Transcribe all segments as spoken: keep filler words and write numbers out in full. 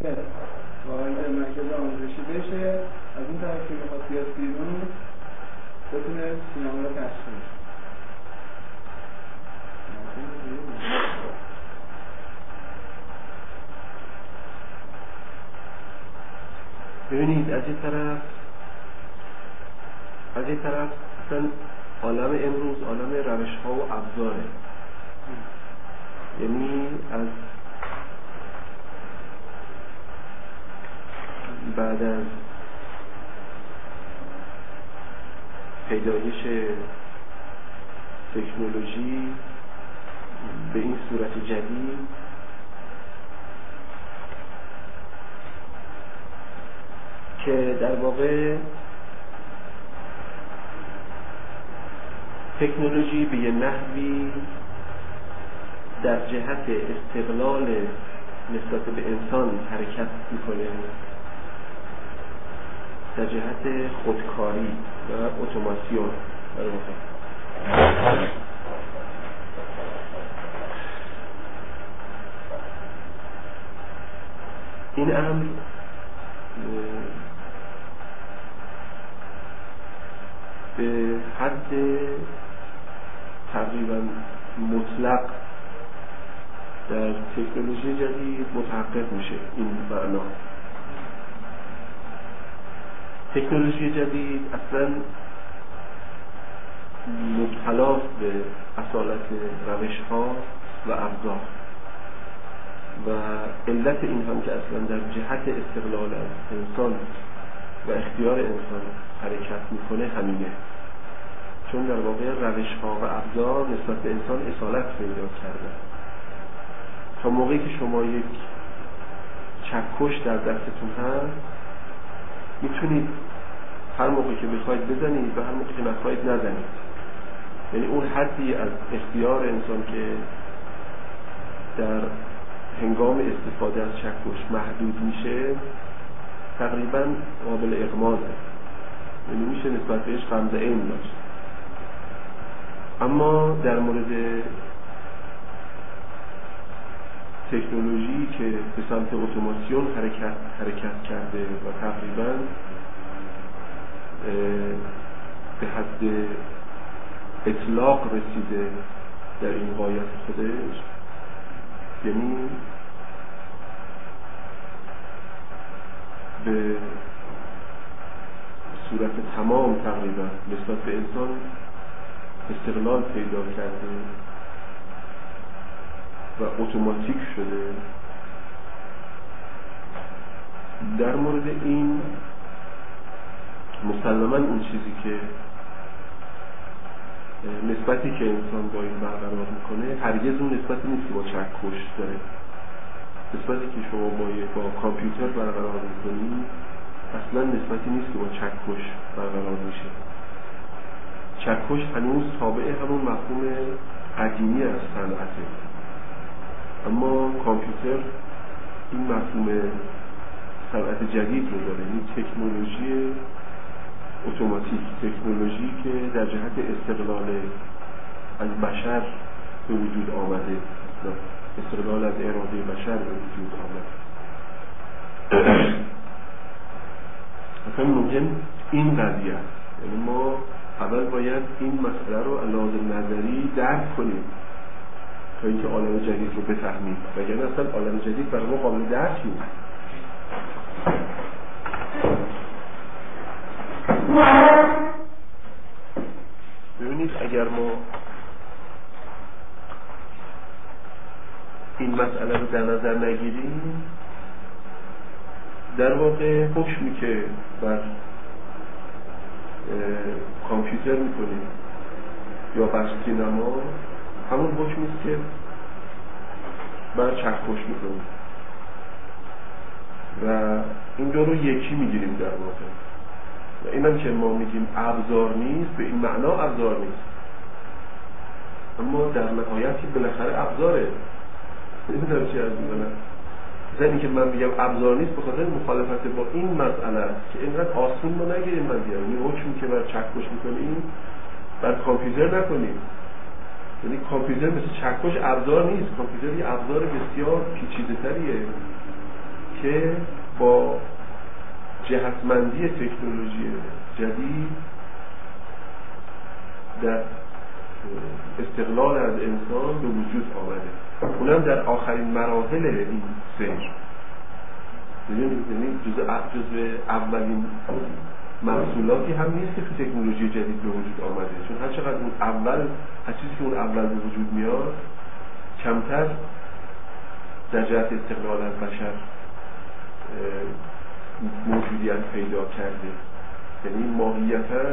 وارد مرکز آموزشی بشه، از این طرف که میخواد بیاد بیرون بتونه سینما رو تشکیل. ببینید از این طرف از این طرف اصلا عالم امروز عالم روش ها و ابزاره، یعنی از بعد از پیدایش تکنولوژی به این صورت جدید که در واقع تکنولوژی به یه نحوی در جهت استقلال نسبت به انسان حرکت میکنه، در جهت خودکاری و اتوماسیون. در واقع این امر به حد تقریبا مطلق در تکنولوژی جدید متحقق میشه. این معنا تکنولوژی جدید اصلا مبتلاست به اصالت روش ها و ابزار و علت این هم که اصلا در جهت استقلال از انسان و اختیار انسان حرکت میکنه همینه، چون در واقع روش ها و ابزار نسبت به انسان اصالت پیدا کرده. تا موقعی که شما یک چکش در دستتون هست میتونید هر موقعی که بخواید بزنید و هر موقعی که نخواید نزنید، یعنی اون حدی از اختیار انسان که در هنگام استفاده از چکش محدود میشه تقریبا قابل اغماضه، یعنی میشه نسبت بهش غمزه عین داشت. اما در مورد تکنولوژی که به سمت اتوماسیون حرکت حرکت کرده و تقریبا به حد اطلاق رسیده در این غایت خودش، یعنی به صورت تمام تقریبا نسبت به انسان استقلال پیدا کرده و اتوماتیک شده. در مورد این مسلماً اون چیزی که نسبتی که انسان با این برقرار میکنه هرگز اون نسبتی نیست که با چکش داره. نسبتی که شما با با کامپیوتر برقرار میکنی اصلا نسبتی نیست که با چکش برقرار میشه. چکش هنوز تابع همون مفهوم قدیمی از صنعته، اما کامپیوتر این مفهوم صنعت جدید رو داره، این تکنولوژی اتوماتیک، تکنولوژی که در جهت استقلال از بشر به وجود آمده، استقلال از اراده بشر به وجود آمده. اصلا مهم این قضیه است، یعنی ما اول باید این مسئله رو علاوه نظری درک کنیم تا اینکه عالم جدید رو بفهمیم، وگرنه اصلا عالم جدید برای ما قابل درک نیست. ببینید اگر ما این مسئله رو در نظر نگیریم، در واقع حکمی که بر کامپیوتر میکنیم یا بر سینما همون حکمی است که بر چکش میکنیم و این دو رو یکی میگیریم در واقع. و اینم که ما میگیم ابزار نیست، به این معنا ابزار نیست، اما در نهایتی بالاخره ابزاره. نمیدونم چی از میدونم زنی که من بگم ابزار نیست به خاطر مخالفت با این مسئله است که اینقدر آسون ما نگیریم. من بیارم این حکمی که بر چکش میکنیم بر کامپیوتر نکنیم، یعنی کامپیوتر مثل چکش ابزار نیست. کامپیوتر یه ابزار بسیار پیچیده تریه که با جهتمندی تکنولوژی جدید در استقلال از انسان به وجود آمده، اونم در آخرین مراحل این سیر. یعنی جزء جزء اولین محصولاتی هم نیست که تو تکنولوژی جدید به وجود آمده، چون هر چقدر اون اول هر چیزی که اون اول به وجود میاد کمتر در جهت استقلال از بشر موجودیت پیدا کرده، یعنی ماهیتاً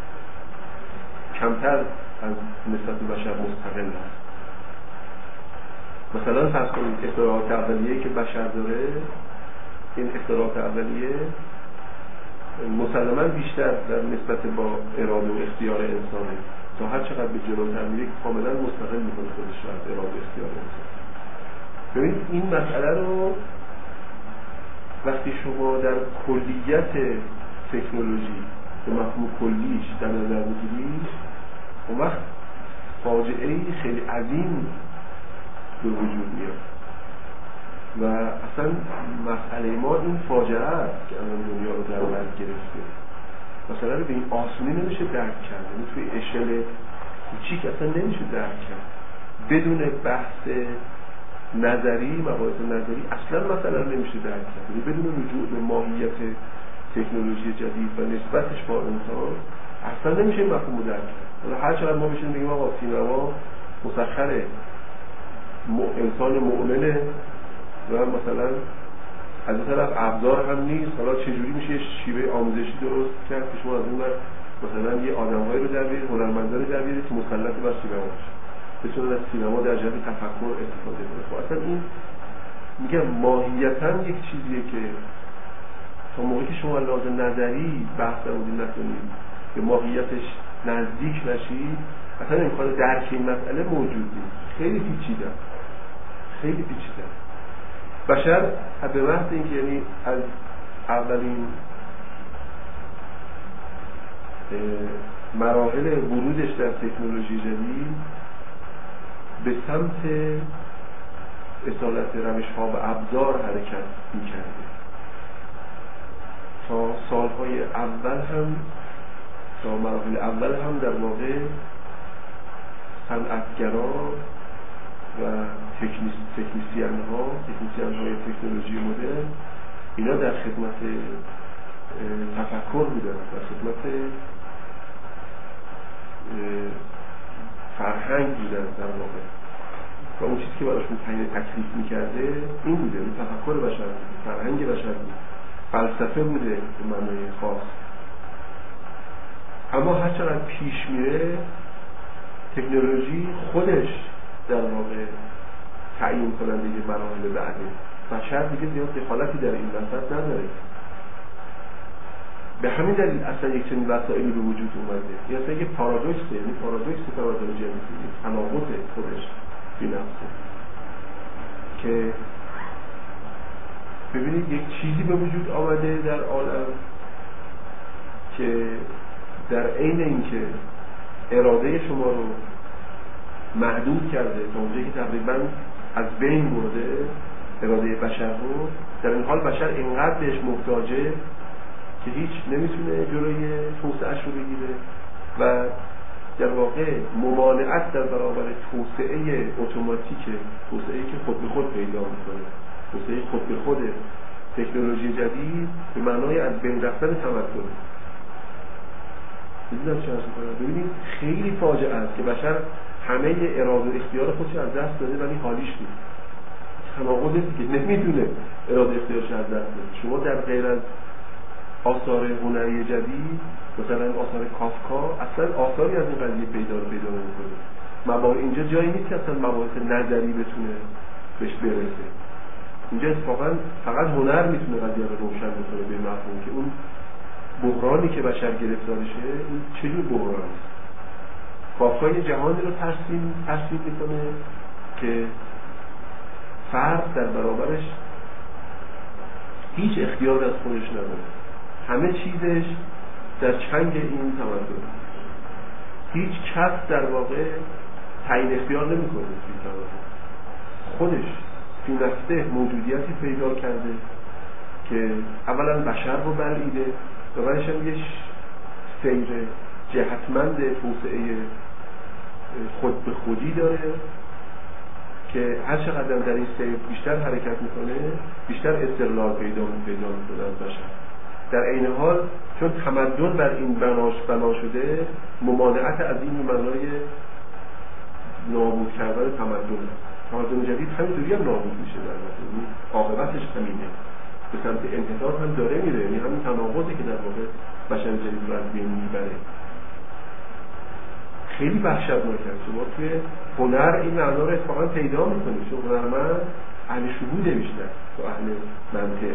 کمتر از نسبت به بشر مستقل است. مثلا فرض کنید اختراعات اولیه‌ای که بشر داره، این اختراعات اولیه مسلماً بیشتر در نسبت با اراده و اختیار انسانه، تا هر چقدر به جلوتر میره کاملا مستقل میکنه خودش رو از اراده و اختیار انسان. ببینید این مسئله رو وقتی شما در کلیت تکنولوژی به مفهوم کلیش در نظر بگیرید، اون وقت فاجعه‌ای خیلی عظیم به وجود میاد و اصلا مسئله ما این فاجعه است که الان دنیا رو در بر گرفته. مثلا رو به این آسونی نمیشه درک کرد، یعنی توی اشل کوچیک اصلا نمیشه درک کرد بدون بحث نظری، مباحث نظری اصلا مثلا نمیشه درک کرد، یعنی بدون رجوع به ماهیت تکنولوژی جدید و نسبتش با انسان اصلا نمیشه این مفهوم رو درک کرد. هر چقدر ما بشیم بگیم آقا سینما مسخره انسان مؤمنه و مثلا از این طرف ابزار هم نیست، حالا چجوری میشه شیوه آموزشی درست کرد که شما از اون ور مثلا یه آدم‌هایی رو در بیارید، هنرمندانی رو در بیارید که مسلط بر سینما باشه، بتونن از سینما در جهت تفکر استفاده کنه. خب اصلا این میگم ماهیتاً یک چیزیه که تا موقعی که شما لحاظ نظری بحث نمودین نکنید که ماهیتش نزدیک نشید، اصلا امکان درک این مسئله موجود نیست. خیلی پیچیده خیلی پیچیده بشر به محض اینکه یعنی از اولین مراحل ورودش در تکنولوژی جدید به سمت اصالت روش‌ها و ابزار حرکت می‌کرده. تا سالهای اول هم تا مراحل اول هم در واقع صنعتگرا و تکنیسیان ها تکنیسیان های تکنولوژی مدرن اینا در خدمت تفکر بودن، در خدمت فرهنگ بودن در واقع، و اون چیزی که براشون تعیین تکلیف میکرده این بوده، این تفکر بشر بود، فرهنگ بشر بود، فلسفه بوده به معنای خاص. اما هر چقدر پیش میره تکنولوژی خودش در واقع تعیین کننده یه مراحل بعدی، بشر دیگه زیاد دخالتی در این وسط نداره. به همین دلیل اصلا یک چنین وسایلی به وجود اومده. این اصلا یه پارادوکسه، یعنی پارادوکس توازن جنسی، تناقض خودش بی نفسه که ببینید یک چیزی به وجود آمده در عالم که در عین اینکه اراده شما رو محدود کرده تا اونجایی که تقریبا از بین برده اراده بشر رو، در این حال بشر اینقدر بهش محتاجه که هیچ نمیتونه جلوی توسعه‌اش رو بگیره و در واقع ممانعت در برابر توسعه اتوماتیک، توسعه‌ای که خود به خود پیدا میکنه، توسعه خود به خود تکنولوژی جدید به معنای از بین رفتن تمدن. میدونم چه عرض می‌کنم؟ ببینید خیلی فاجعه است که بشر همه اراده و اختیار خودش از دست داده ولی حالیش نیست. تناقض دیگه، نمیدونه اراده اختیارش از دست بده. شما در غیر از آثار هنری جدید مثلا آثار کافکا اصلا آثاری از این قضیه پیدا رو پیدا نمی‌کنه. مباحث اینجا جایی نیست که اصلا مباحث نظری بتونه بهش برسه. اینجا اتفاقا فقط هنر میتونه قضیه رو روشن بکنه به مفهوم که اون بحرانی که بشر گرفتارشه این چه جور بحرانی است. کافکا یه جهانی رو ترسیم ترسیم میکنه که فرد در برابرش هیچ اختیار از خودش نداره، همه چیزش در چنگ این تمدن، هیچ کس در واقع تعیین اختیار نمیکنه، خودش فی نفسه موجودیتی پیدا کرده که اولا بشر رو بلعیده و بعدش هم یه سیر جهتمند توسعه خود به خودی داره که هر چقدر در این سیر بیشتر حرکت میکنه بیشتر استقلال پیدا پیدا میکنه از بشر. در عین حال چون تمدن بر این بناش بنا شده ممانعت از این معنای نابود کردن تمدن تمدن جدید همینطوری هم نابود میشه، در واقع عاقبتش همینه، به سمت انحطاط هم داره میره، یعنی همین تناقضی که در واقع بشر جدید رو از بین میبره. خیلی وحشتناک است. شما توی هنر این معنا رو اتفاقا پیدا میکنید، چون هنرمند اهل شهوده بیشتر تو اهل منطق.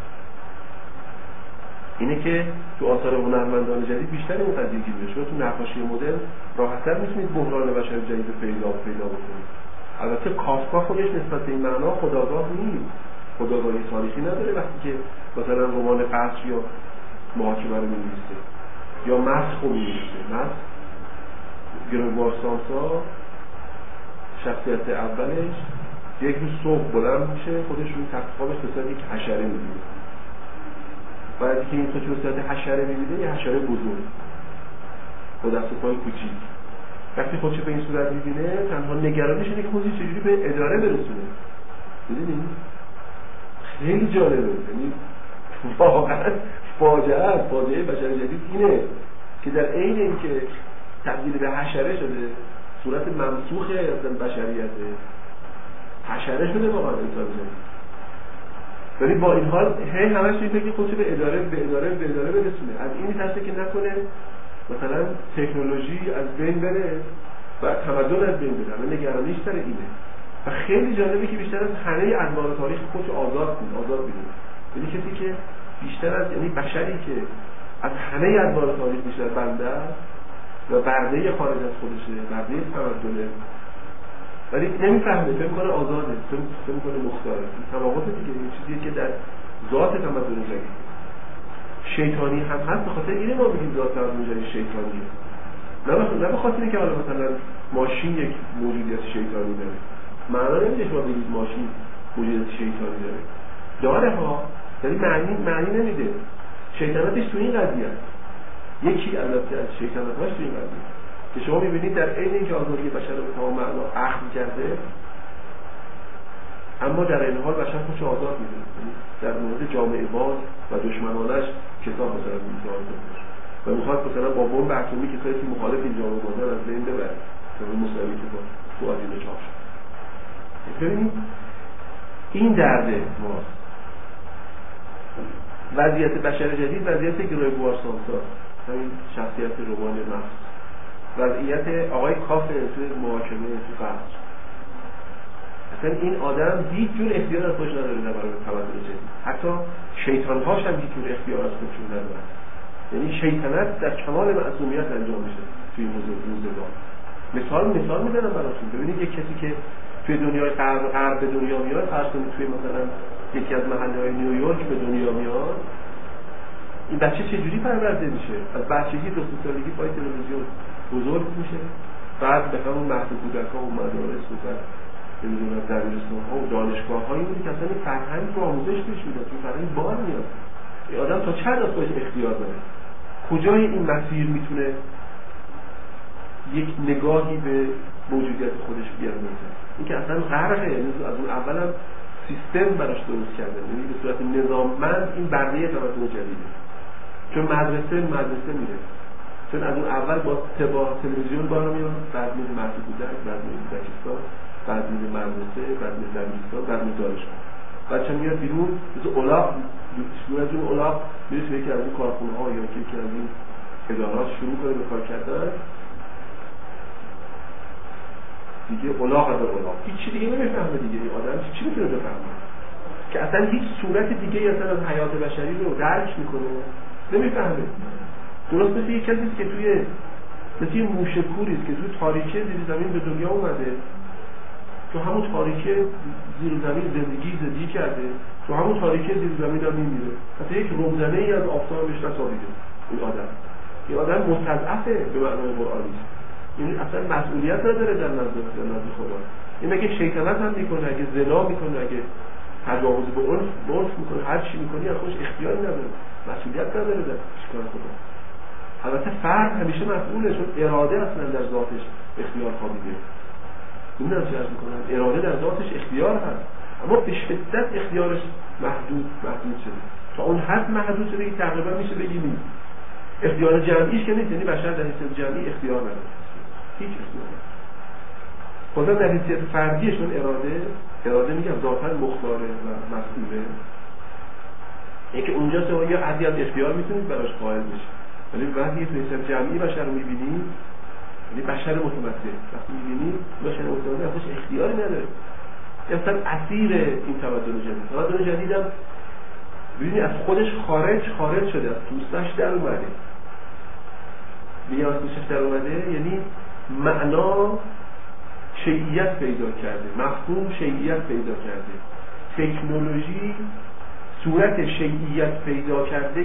اینه که تو آثار هنرمندان جدید بیشتر این قضیه گیره. شما تو نقاشی مدرن راحت‌تر میتونید بحران بشر جدید رو پیدا پیدا بکنید. البته کافکا خودش نسبت به این معنا خودآگاه نیست، خودآگاهی تاریخی نداره وقتی که مثلا رمان قصر یا محاکمه رو می‌نویسه یا مسخ رو می‌نویسه. مسخ گروگوار سامسا شخصیت اولش یک روز صبح بلند میشه، خودش روی تخت خوابش به صورت یک حشره می‌بینه. بعد که این خودش به صورت حشره می‌بینه، یه حشره بزرگ با دست و پای کوچیک. وقتی خودش به این صورت می‌بینه، تنها نگرانش اینه که خودش چجوری به اداره برسونه. ببینید خیلی جالبه، یعنی واقعا فاجعه است. فاجعه بشر جدید اینه که در عین اینکه تبدیل به حشره شده، صورت ممسوخ اصلا بشریته، حشره شده واقعا انسان جدید. ولی با این حال هی همش میگه که خودش به اداره به اداره به اداره برسونه. از این میترسه که نکنه مثلا تکنولوژی از بین بره و تمدن از بین بره. من نگرانیش سر اینه. و خیلی جالبه که بیشتر از همه ادوار تاریخ خودش آزاد کنه، آزاد بده. یعنی کسی که بیشتر از یعنی بشری که از همه ادوار تاریخ بیشتر بنده است و برده خارج از خودشه، برده تمدنه، ولی نمیفهمه، فکر می‌کنه آزاده، فکر می‌کنه مختاره. تناقض دیگه این چیزیه که در ذات تمدن جدید شیطانی هم هست. به خاطر اینه ما میگیم ذات تمدن جدید شیطانیه. نه به خاطر اینکه حالا مثلا ماشین یک موجودیت شیطانی داره. معنا نمیده شما بگید ماشین موجودیت شیطانی داره. داره ها، ولی معنی معنی نمیده. شیطانتش تو این قضیه است. یکی البته از شیطانت‌هاش تو این قضیه که شما می‌بینید در عین اینکه آزادی بشر رو به تمام معنا اخذ کرده، اما در این حال بشر خودش آزاد می‌دونه. در مورد جامعه باز و دشمنانش کتاب مثلا می‌سازه و می‌خواد مثلا با بمب اتمی کسایی که مخالف این جامعه بازن از بین ببره. مثلا مسئله که با تو آدینه چاپ شد. ببینید این درده ماست. وضعیت بشر جدید وضعیت گروگوار سامسا، همین شخصیت رمان نفس، وضعیت آقای کافه توی محاکمه تو قصر. اصلا این آدم هیچ جور اختیار از خودش نداره در برابر تمدن جدید. حتی شیطان‌هاش هم هیچ جور اختیار از خودشون ندارن. یعنی شیطنت در کمال معصومیت انجام میشه توی این روزگار. مثال مثال میزنم براتون. ببینید یک کسی که توی دنیای غرب غرب به دنیا میاد، فرض کنید توی مثلا یکی از محله‌های نیویورک به دنیا میاد، این بچه چجوری پرورده میشه؟ از بچگی دو سه سالگی پای تلویزیون بزرگ میشه، بعد به همون مهد کودک‌ها و مدارس و بعد نمیدونم دبیرستان‌ها و دانشگاه‌هایی میره که اصلا این فرهنگ رو آموزش بهش میده، تو فرهنگ بار میاد. این آدم تا چند از خودش اختیار داره؟ کجای این مسیر میتونه یک نگاهی به موجودیت خودش بیاندازه؟ این که اصلا غرقه، یعنی از اون اولم سیستم براش درست کرده، یعنی به صورت نظاممند این برنامه تمدن جدیده. چون مدرسه مدرسه میره، چون از اون اول با تبا تلویزیون بالا میاد، بعد میره مهد کودک، بعد میره کودکستان، بعد میره مدرسه، بعد میره دبیرستان، بعد میره دانشگاه. بچه میاد بیرون، مثل الاغ میاد اون الاغ میره توی یکی از این کارخونه‌ها یا یکی از این ادارات شروع کنه به کار کردن. دیگه الاغ از الاغ هیچ چیز دیگه نمیفهمه دیگه. این آدم چی میتونه بفهمه؟ که اصلا هیچ صورت دیگه اصلا از حیات بشری رو درک میکنه نمیفهمه. درست مثل یک کسی که توی مثل یه موشه کوری است که توی تاریکی زیر زمین به دنیا اومده، تو همون تاریکی زیر زمین زندگی زندگی کرده، تو همون تاریکی زیر زمین هم میمیره. حتی یک روزنه ای از آفتاب بهش نسابیده. این آدم این آدم مستضعفه به معنای قرآنی. این اصلا مسئولیت نداره در نزد در نزد خدا. این مگه شیطنت هم میکنه، اگه زنا میکنه، اگه تجاوز به عرف عرف میکنه، هر چی میکنی از خودش اختیاری نداره، مسئولیت نداره در کار خدا. البته فرد همیشه مسئوله، چون اراده اصلا در ذاتش اختیار خوابیده. این رو چه میکنن؟ اراده در ذاتش اختیار هست، اما به شدت اختیارش محدود محدود شده، تا اون حد محدود شده که تقریبا میشه بگی نیست. اختیار جمعیش که نیست، یعنی بشر در حیثیت جمعی اختیار نداره، هیچ اختیار نداره. خدا در حیثیت فردیشون اراده اراده میگم ذاتاً مختاره و مسئوله. اینکه اونجا شما یا حدی از اختیار میتونید براش قائل بشید، ولی وقتی تو حیثیت جمعی بشر رو میبینید، یعنی بشر متمدن وقتی میبینید بشر متمدن ازش اختیاری نداره، اصلا اسیر این تمدن جدید. تمدن جدید هم ببینید از خودش خارج خارج شده، از پوستش در اومده. میگم از پوستش در اومده یعنی معنا شیعیت پیدا کرده، مفهوم شیعیت پیدا کرده، تکنولوژی صورت شیعیت پیدا کرده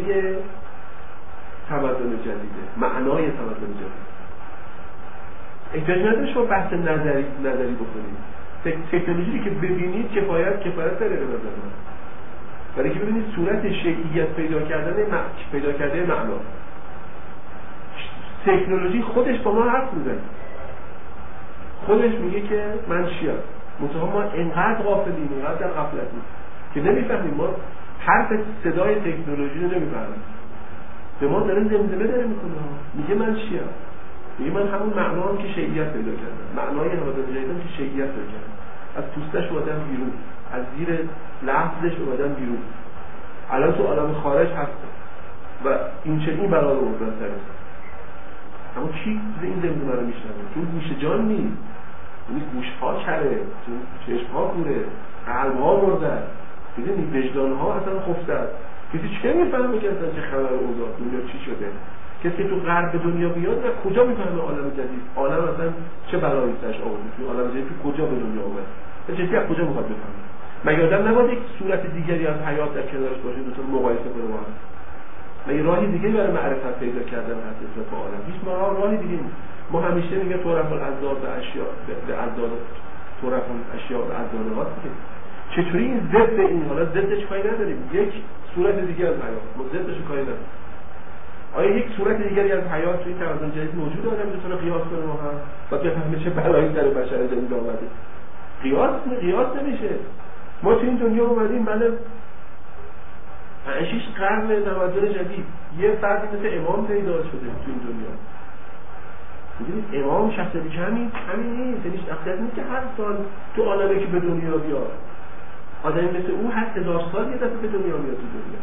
تمدن جدیده، معنای تمدن جدید. احتیاج نداره شما بحث نظری نظری بکنید. تکنولوژی که ببینید کفایت کفایت داره به نظر من. برای که ببینید صورت شیعیت پیدا کردن پیدا کرده معنا. تکنولوژی خودش با ما حرف میزنه، خودش میگه که من شیعه، منتها ما اینقدر غافلیم، اینقدر در غفلتیم که نمیفهمیم. ما حرف صدای تکنولوژی رو نمیفهمیم. به ما داره زمزمه داره میکنه، میگه من شیعه، میگه من همون معنام که شیعیت پیدا کردم، معنای تمدن جدیدم که شیعیت پیدا کردم، از پوستش اومدم بیرون، از زیر لحظش اومدم بیرون، الان تو عالم خارج هستم و این چنین برای رو بردن. اما کی این زمزمه رو میشنوه؟ چون گوش جان نیست، یعنی گوش‌ها کره، چون چشم‌ها کوره، قلب‌ها مرده، دیدین وجدان‌ها اصلا خفته است. کسی چه میفهمه که اصلا چه خبر اوضاع دنیا چی شده؟ کسی تو غرب دنیا بیاد و کجا میفهمه عالم جدید؟ عالم اصلا چه بلایی سرش آورده؟ تو عالم جدید تو کجا به دنیا اومد؟ جدی از کجا میخواد بفهمه؟ مگه آدم نباید یک صورت دیگری از حیات در کنارش باشه، دو تا مقایسه کنه با هم؟ مگه راهی دیگه برای معرفت پیدا کردن هست نسبت به عالم؟ هیچ راه راهی دیگه نیست. ما همیشه میگه طرف الاضداد و اشیاء به اضداد، طرف اشیاء و اضدادات دیگه. چطوری این ضد این حالا ضدش کاری نداریم، یک صورت دیگه از حیات، ما ضدش کاری نداریم. آیا یک صورت دیگری از حیات توی تمدن جدید موجود آدم بتونه قیاس کنه با هم و بفهمه چه بلایی سر بشر جدید اومده؟ قیاس قیاس نمیشه. ما تو این دنیا اومدیم بعد پنج شش قرن تمدن جدید یه فردی مثل امام پیدا شده تو این دنیا. می‌دونید امام شخص دیگه همین همین نیست، یعنی شخصیت نیست که هر سال تو عالمه که به دنیا بیاد. آدمی مثل او هر هزار سال یه دفعه به دنیا میاد تو دنیا.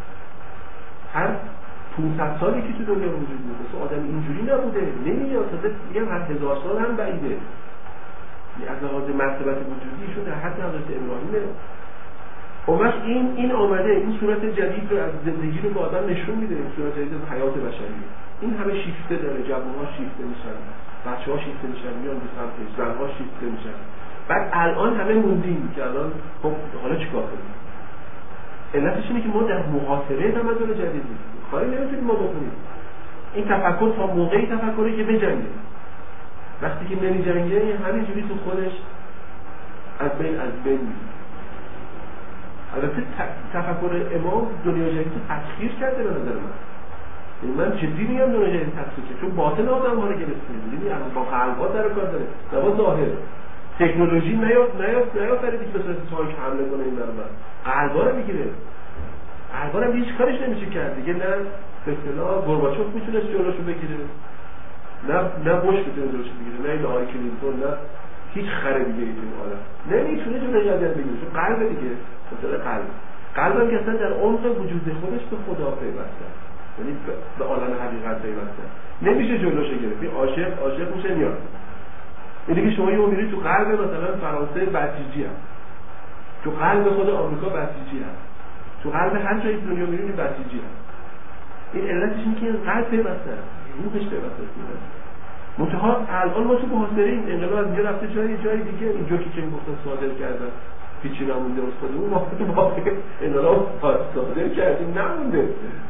هر پانصد سالی که تو دنیا وجود داره، مثلا آدم اینجوری نبوده، نمیاد. تازه میگم هر هزار سال هم بعیده. از لحاظ مرتبت وجودی شده حتی حضرت ابراهیم. اون وقت این این آمده این صورت جدید رو از زندگی رو به آدم نشون میده، این صورت جدید از حیات بشری. این همه شیفته داره، جوان‌ها شیفته میشن، بچه‌ها شیفته میشن، میان به سمتش، زن‌ها شیفته میشن. بعد الان همه موندیم که الان خب حالا چیکار کنیم؟ علتش اینه که ما در محاصره تمدن جدید نیستیم. کاری نمیتونیم ما بکنیم. این تفکر تا موقعی تفکری که بجنگه. وقتی که نمیجنگه همینجوری تو خودش از بین از بین میره. البته تفکر امام دنیا جدید تسخیر کرده به نظر من. یعنی من جدی میگم دنیا جدید تسخیر کرده، چون باطن آدم ها رو گرفته. یعنی با قلب‌ها سر کار داره، نه با ظاهر. تکنولوژی نیاد نیاد نیاد برای دیگه به صورت تانک حمله کنه این برابر. قلب‌ها رو میگیره. قلب‌ها رو هیچ کارش نمیشه کرد دیگه. نه به اصطلاح گورباچوف میتونه جلوشو بگیره، نه نه بوش میتونه جلوشو بگیره، نه ایلای کلینتون، نه هیچ خر دیگه ای تو حالا نمیتونه جلوی جدید بگیره، چون قلب دیگه مثلا قلب قلبم که اصلا در عمق وجود خودش به خدا پیوسته، یعنی به عالم حقیقت پیوسته، نمیشه جلوش گرفت. این عاشق عاشق میشه میاد. اینه که شما یهو میری تو قلب مثلا فرانسه بسیجی هست، تو قلب خود آمریکا بسیجی هست، تو قلب هر جای دنیا میری بسیجی هست. این علتش اینه که قلب پیوسته، روحش پیوسته است. منتها الان ما تو محاصره این انقلاب از اینجا رفته جای جای دیگه. اینجا که چه گفتن صادر کردن هیچی نمونده از خودمون، ما تو واقعا انقلاب صادر کردیم نمونده.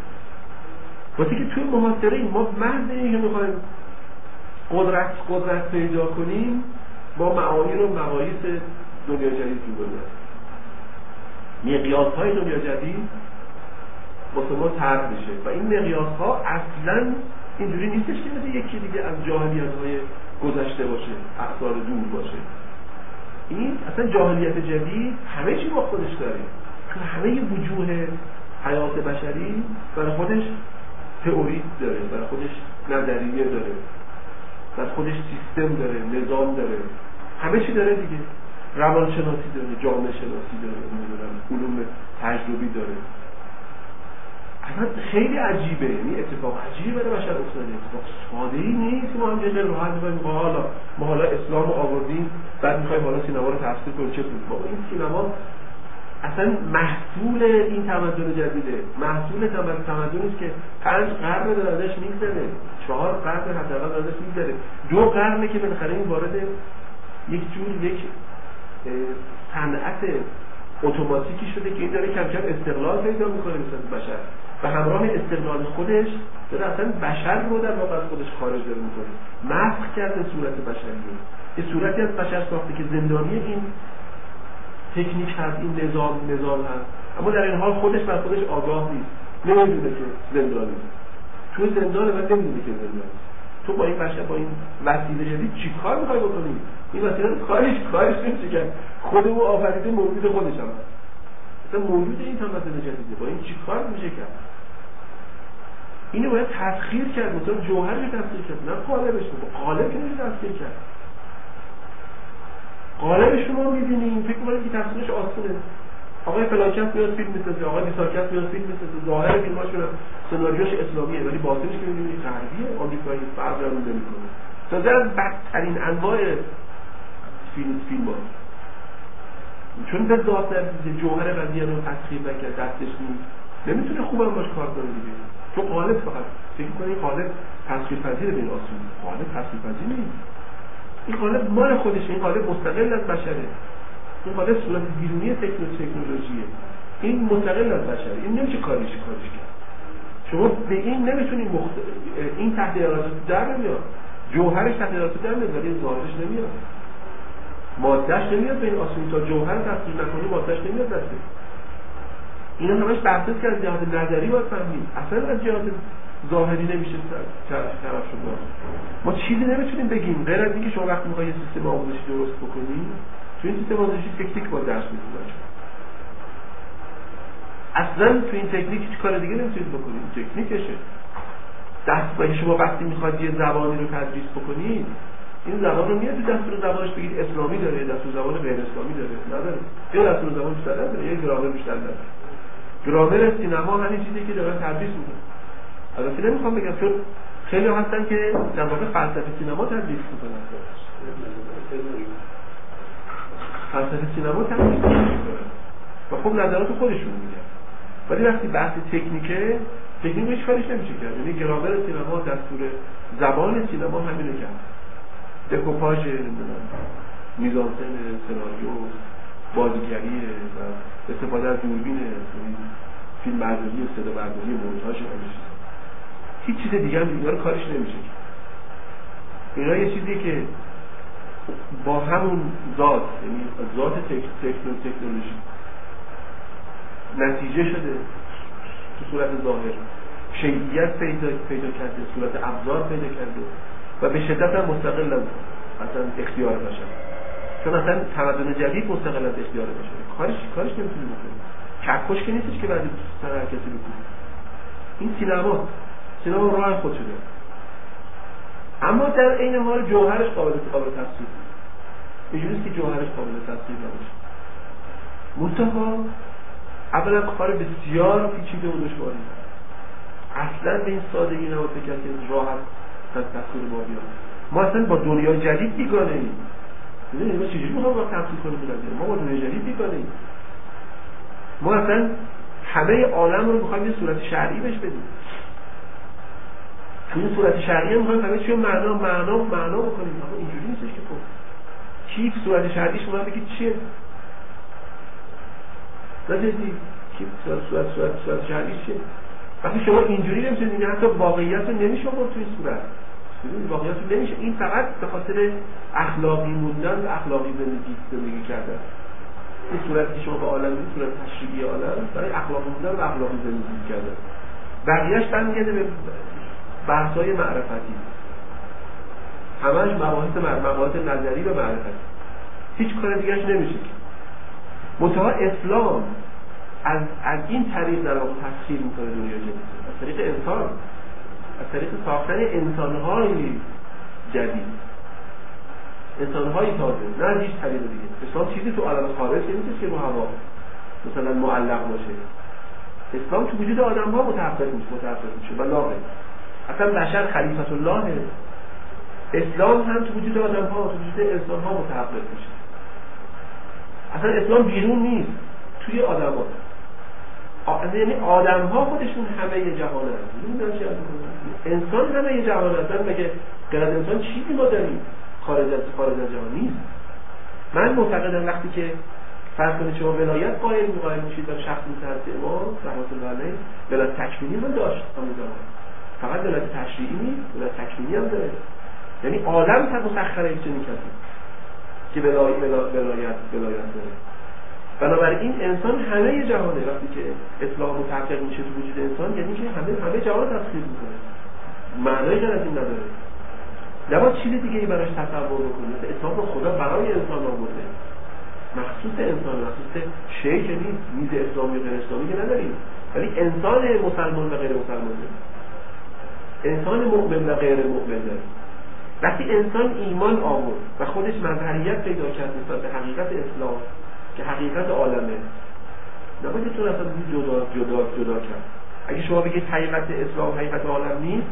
وقتی که توی محاصره این ما محض اینکه میخوایم قدرت قدرت پیدا کنیم با معایر و مقاییس دنیا جدید رو بگذاریم. مقیاس‌های دنیا جدید واسه ما طرح بشه و این مقیاس‌ها اصلاً اینجوری نیستش که مثل یکی دیگه از جاهلیت‌های گذشته باشه، اعصار دور باشه. این اصلا جاهلیت جدید همه چی با خودش داره، همه وجوه حیات بشری برای خودش تئوری داره، برای خودش نظریه داره، برای خودش سیستم داره، نظام داره، همه چی داره دیگه. روانشناسی داره، جامعه شناسی داره، نمیدونم علوم تجربی داره. اصلا خیلی عجیبه، این اتفاق عجیبه برای بشر افتاده، اتفاق ساده‌ای نیست. ما هم خیلی راحت می‌گیم حالا ما حالا اسلام رو آوردیم، بعد می‌خوایم حالا سینما رو تفسیر کنیم. چه بود؟ بابا این سینما اصلا محصول این تمدن جدیده، محصول تمدنی است که پنج قرن دارش می‌گذره، چهار قرن حداقل دارش می‌گذره، دو قرنه که بالاخره این وارد یک جور یک صنعت اتوماتیکی شده که این داره کم کم استقلال پیدا می‌کنه مثل بشر و همراه استقلال خودش داره اصلا بشر رو در واقع از خودش خارج داره می‌کنه، مسخ کرده صورت بشری رو. یه صورتی از بشر ساخته که زندانی این تکنیک هست، این نظام نظام هست، اما در این حال خودش بر خودش آگاه نیست، نمیدونه که زندانی تو زندانه و نمیدونه که زندانی. تو با این بشر با این وسیله جدید چیکار می‌خوای بکنی؟ این وسیله رو کارش کارش نمیشه کرد، خودمون آفریده موجود خودش هم هست. مثلا موجود این تمدن جدیده، با این چیکار میشه کرد؟ اینو باید تسخیر کرد، مثلا جوهر رو تسخیر کرد، نه قالبش رو، قالب که نمیشه تسخیر کرد. قالب شما می‌بینید فکر کنید که تفسیرش آسونه. آقای فلانکس میاد فیلم می‌سازه، آقای دیساکس میاد فیلم می‌سازه، ظاهر فیلماشون سناریوش اسلامیه ولی باطنش که می‌بینید غربیه، آمریکایی، فرق نمی‌کنه. تازه از بدترین انواع فیلم فیلم‌ها. چون به ذات در جوهر قضیه رو تسخیر نکرد، دستش نیست، نمیتونه خوبم باش کار کنه دیگه. تو قالب فقط فکر کنید قالب تسخیرپذیر به این آسون، قالب تسخیرپذیر نیست. این قالب مال خودشه، این قالب مستقل از بشره، این قالب صورت بیرونی تکنولوژیه، این مستقل از بشره، این نمیشه کاریش کاریش کرد. شما به این نمیتونید مخت... این تحت ارادت در نمیاد، جوهرش تحت ارادت در نمیاد ولی ظاهرش نمیاد، مادهش نمیاد به این آسونی. تا جوهر تفسیر نکنی مادهش نمیاد دسته. اینا همش بحث که از جهت نظری باید فهمید، اصلا از جهت ظاهری نمیشه طرف شد. ما چیزی نمیتونیم بگیم غیر از اینکه شما وقتی میخوای یه سیستم آموزشی درست بکنی، تو این سیستم آموزشی تکنیک با درس میدید. اصلا تو این تکنیک هیچ کار دیگه نمیتونید بکنید، تکنیکشه. دستگاه شما وقتی میخواد یه زبانی رو تدریس بکنید، این زبان رو میاد تو دستور زبانش بگید اسلامی داره، دستور زبان غیر اسلامی داره، نداره. یه دستور زبان بیشتر نداره، یه گرامر بیشتر نداره. گرامر سینما همین چیزی که دارن تدریس میکنن. البته نمیخوام بگم چون خیلی هستن که در واقع فلسفه سینما تدریس میکنن. فلسفه سینما تدریس میکنن و خب نظرات خودشون میگن. ولی وقتی بحث تکنیکه، تکنیک هیچ کاریش نمیشه کرد. یعنی گرامر سینما، دستور زبان سینما همینو کرد. دکوپاژ، نمیدونم، میزانسن، سناریو، بازیگری و استفاده از دوربین، فیلم برداری، صدا برداری، مونتاژ، هیچ چیز دیگه هم اینا رو کارش نمیشه. اینا یه چیزی که با همون ذات، یعنی ذات تکنولوژی نتیجه شده تو صورت ظاهر، شیعیت پیدا پیدا کرده، صورت ابزار پیدا کرده و به شدت هم مستقل از اصلا اختیار باشه. چون اصلا تمدن جدید مستقل از اختیار باشه. کارش کارش نمیتونه بکنه. چکش که نیستش که بعد سر هر کسی بکنه. این سینما سینما راه خود شده. اما در عین حال جوهرش قابل قابل تفسیر. اینجوریه که جوهرش قابل تفسیر نباشه. منتها اولا کار بسیار پیچیده و دشواری. اصلا به این سادگی نباید فکر کرد که راحت تفسیر ما بیاد. ما اصلا با دنیای جدید بیگانه ایم. ببینید ما چجوری می‌خوایم با تفسیر کنیم بلند؟ ما با دنیای جدید بیگانه ایم. ما اصلا همه عالم رو می‌خوایم یه صورت شرعی بهش بدیم. تو این صورت شرعی می‌خوایم همه چی رو معنا معنا معنا بکنیم. اما اینجوری نیستش که خب کیف صورت شرعیش شما بگید چیه؟ نمی‌دونید کیف صورت صورت صورت صورت شرعی چیه؟ وقتی شما اینجوری نمی‌تونید حتی واقعیت رو نمی‌شه آورد تو این صورت. این واقعیت رو نمیشه. این فقط به خاطر اخلاقی موندن و اخلاقی زندگی زندگی کردن. این صورتی که شما به عالم می‌بینید صورت تشریعی عالم برای اخلاقی بودن و اخلاقی زندگی کردن. بقیه‌اش برمیگرده به بحث‌های معرفتی، همش مباحث مباحث نظری و معرفتی، هیچ کار دیگه‌اش نمیشه. منتها اسلام از از این طریق در واقع تسخیر می‌کنه دنیای جدید، از طریق انسان، از طریق ساختن انسان‌های جدید، انسان‌های تازه، نه از هیچ طریق دیگه. اسلام چیزی تو عالم خارج نیست که رو هوا مثلا معلق باشه. اسلام تو وجود آدم‌ها متحقق میشه، متحقق میشه و لاغه. اصلا بشر خلیفة الله، اسلام هم تو وجود آدم‌ها، تو وجود انسان‌ها متحقق میشه. اصلا اسلام بیرون نیست، توی آدم‌ها. آ... یعنی آدم‌ها خودشون همه جهان هستن. نمی‌دونم چی انسان همه جهان هستن. مگه غیر از انسان چیزی ما داریم خارج از خارج از جهان نیست. من معتقدم وقتی که فرض کنید شما ولایت قائل قائل میشید در شخص مثل امام رحمت الله علیه، ولایت تکوینی من داشت اون فقط ولایت تشریعی نیست، ولایت تکوینی هم داره. یعنی عالم تا مسخره چنین کسی که ولایت ولایت ولایت داره. بنابراین انسان همه جهانه. وقتی که اصلاح متحقق میشه تو وجود انسان، یعنی که همه همه جهان تسخیر میکنه. معنای غیر از این نداره. نباید چیز دیگه ای براش تصور بکنید. اسلام رو خدا برای انسان آورده، مخصوص انسان، مخصوص شیء که نیست. میز اسلامی و غیر اسلامی که نداریم، ولی انسان مسلمان و غیر مسلمان داریم، انسان مؤمن و غیر مؤمن داریم. وقتی انسان ایمان آورد و خودش مظهریت پیدا کرد نسبت به حقیقت اسلام که حقیقت عالمه، نباید تو اصلا جدا جدا جدا کرد. اگه شما بگید حقیقت اسلام حقیقت عالم نیست،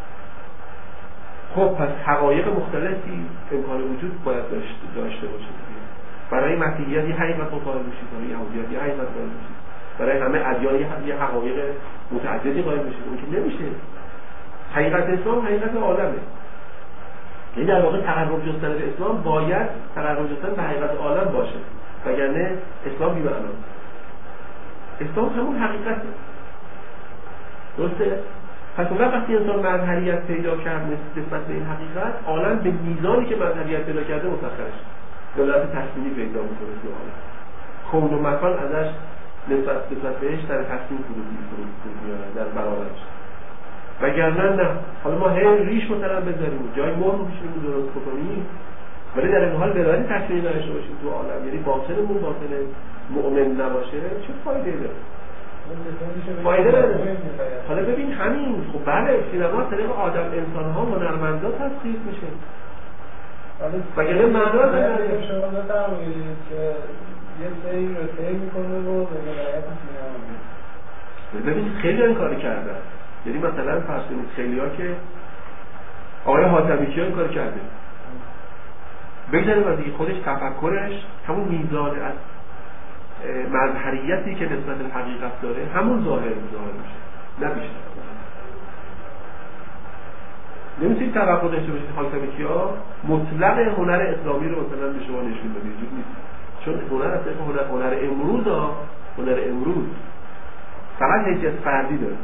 خب پس حقایق مختلفی امکان وجود باید داشته داشته باشه. برای مسیحیت یه حقیقت قائل بشید، برای یهودیت یه حقیقت قائل بشید، برای همه ادیان یه حقایق متعددی قائل بشید. اون که نمیشه. حقیقت اسلام حقیقت عالمه. این در واقع تقرب جستن به اسلام باید تقرب جستن به حقیقت عالم باشه، وگرنه اسلام بی معنا. اسلام همون حقیقته. درسته؟ پس اون وقتی انسان مظهریت پیدا کرد نسبت به این حقیقت، عالم به میزانی که مظهریت پیدا کرده مسخرش دولت تصمیمی پیدا میکنه تو عالم. کون و مکان ازش نسبت نسبت بهش در تصمیم فرود میاره در برابرش. وگرنه نه، حالا ما هی ریش مثلا بذاریم جای مهر بشیم درست بکنیم، ولی در این حال ولایت تصمیمی داشته باشیم تو عالم، یعنی باطنمون باطن مؤمن نباشه، چه فایده داره؟ فایده نداره. حالا ببین همین، خب بله سینما طریق آدم انسان‌ها هنرمندا تسخیر میشه. وگرنه معنا نداره. شما بفرمایید که یه سری رو طی میکنه و به ولایت سینما میره. ببین خیلی این کار کردن. یعنی مثلا فرض کنید خیلی‌ها که آقای حاتمی‌کیا این کار کرده. بگذاریم از اینکه خودش تفکرش همون میزان از مظهریتی که نسبت به حقیقت داره همون ظاهر ظاهر میشه، نه بیشتر. نمی‌تونید توقع داشته باشید حاتمی‌کیا مطلق هنر اسلامی رو مثلا به شما نشون بده، اینجوری نیست. چون هنر اصلا هنر هنر امروز ها هنر امروز فقط حیثیت فردی داره.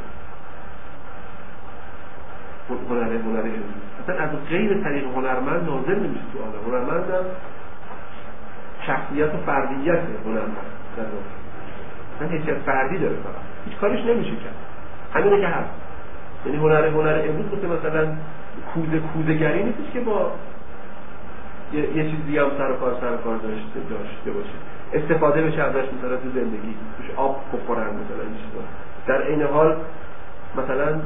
هنر هنر امروز اصلا از غیر طریق هنرمند نازل نمیشه تو عالم. هنرمند هم شخصیت و فردیت هنرمند در واقع اصلا حیثیت فردی داره، فقط هیچ کارش نمیشه کرد. همینه که هست. یعنی هنر هنر امروز مثلا کوزه کوزه‌گری نیست که با یه, یه چیزی هم سر و کار سر و کار داشته داشته باشه، استفاده بشه ازش مثلا تو زندگی، توش آب بخورن مثلا این چیزا. در این حال مثلا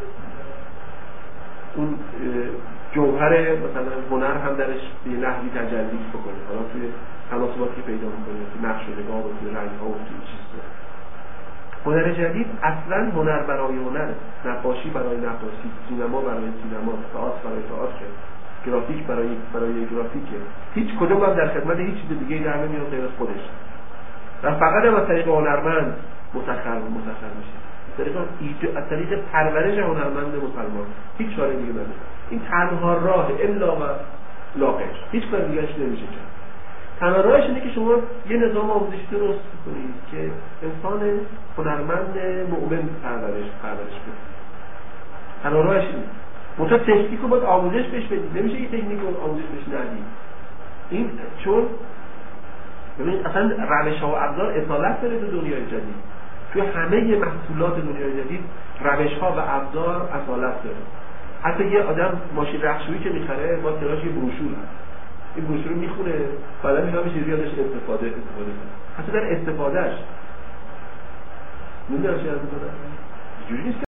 اون جوهر مثلا هنر هم درش به نحوی تجلی بکنه، حالا توی تناسباتی پیدا میکنه، توی نقش و نگاه و توی رنگ‌ها و توی چیزا. هنر جدید اصلا هنر برای هنر، نقاشی برای نقاشی، سینما برای سینما، تئاتر برای تئاتر، گرافیک برای برای گرافیکه. هیچ کدوم هم در خدمت هیچ چیز دیگه‌ای در نمیاد غیر از خودش. و فقط هم از طریق هنرمند مسخر مسخر میشه. از طریق از طریق پرورش هنرمند مسلمان. هیچ چاره دیگه نداره. این تنها راه الا و لا غیر. هیچ کار دیگه‌اش نمیشه کرد. تنها راهش اینه که شما یه نظام آموزشی درست کنید که انسان هنرمند مؤمن پرورش پرورش بده. تنها راهش اینه. منتها تکنیک رو باید آموزش بهش بدید. نمیشه این تکنیک رو آموزش بهش ندید. این چون ببین اصلا روش ها و ابزار اصالت داره تو دنیای جدید، توی همه محصولات دنیای جدید روش ها و ابزار اصالت داره. حتی یه آدم ماشین رختشویی که میخره با تراش یه بروشور هست، این بروشور رو میخونه بعدا میگه میشه ریادش استفاده استفاده کنه. حتی در استفادهش نمیدونم چی از میکنه جوری نیست